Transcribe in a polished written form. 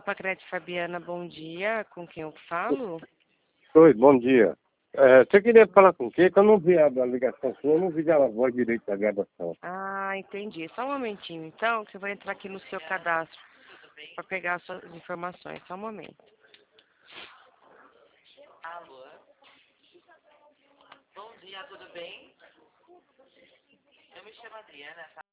Pacrete Fabiana, bom dia. Com quem eu falo? Oi, bom dia. Você queria falar com quem? Que eu não vi a ligação sua, eu não vi a voz direito da gravação. Ah, entendi. Só um momentinho, então, que eu vou entrar aqui no seu cadastro para pegar as suas informações. Só um momento. Alô? Bom dia, tudo bem? Eu me chamo Adriana, tá?